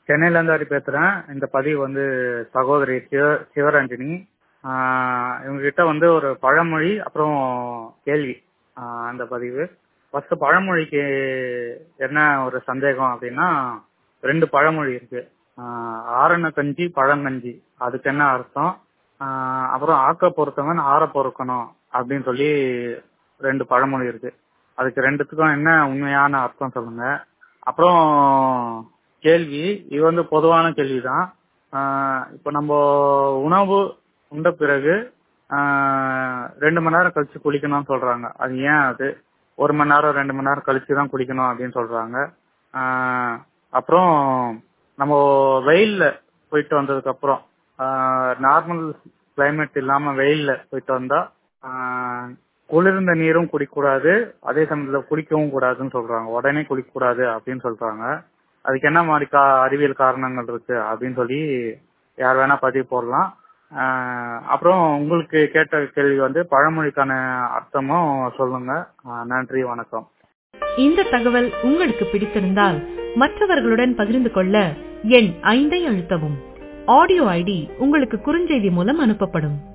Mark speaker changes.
Speaker 1: சென்னையில இருந்து ஹரி பேசுறேன். இந்த பதிவு வந்து சகோதரி சிவரஞ்சனி. இவங்க கிட்ட வந்து ஒரு பழமொழி அப்புறம் கேள்வி. அந்த பதிவு ஃபர்ஸ்ட் பழமொழிக்கு என்ன ஒரு சந்தேகம் அப்படின்னா, 2 பழமொழி இருக்கு. ஆரண கஞ்சி பழங்கஞ்சி, அதுக்கு என்ன அர்த்தம்? அப்புறம் ஆக்க பொறுத்தவன் ஆற பொறுக்கணும் அப்படின்னு சொல்லி 2 பழமொழி இருக்கு. அதுக்கு 2த்துக்கும் என்ன உண்மையான அர்த்தம் சொல்லுங்க. அப்புறம் கேள்வி, இது வந்து பொதுவான கேள்விதான். இப்போ நம்ம உணவு உண்ட பிறகு 2 மணி நேரம் கழிச்சு குளிக்கணும்னு சொல்றாங்க. அது ஏன்? அது 1 மணி நேரம் 2 மணி நேரம் கழிச்சு தான் குளிக்கணும் அப்படின்னு சொல்றாங்க. அப்புறம் நம்ம வெயில்ல போயிட்டு வந்ததுக்கு அப்புறம் நார்மல் கிளைமேட் இல்லாம வெயில்ல போயிட்டு வந்தா குளிர்ந்த நீரும் குடிக்கூடாது, அதே சமயத்துல குளிக்கவும் கூடாதுன்னு சொல்றாங்க. உடனே குளிக்க கூடாது அப்படின்னு சொல்றாங்க. அதுக்கு என்ன மாதிரி அறிவியல் காரணங்கள் இருக்கு அப்படின்னு சொல்லி யார் வேணா பதிவு போடலாம். அப்புறம் உங்களுக்கு கேட்ட கேள்வி வந்து பழமொழிக்கான அர்த்தமும் சொல்லுங்க. நன்றி, வணக்கம்.
Speaker 2: இந்த தகவல் உங்களுக்கு பிடித்திருந்தால் மற்றவர்களுடன் பகிர்ந்து கொள்ள எண் 5 அழுத்தவும். ஆடியோ ஐடி உங்களுக்கு குறுஞ்செய்தி மூலம் அனுப்பப்படும்.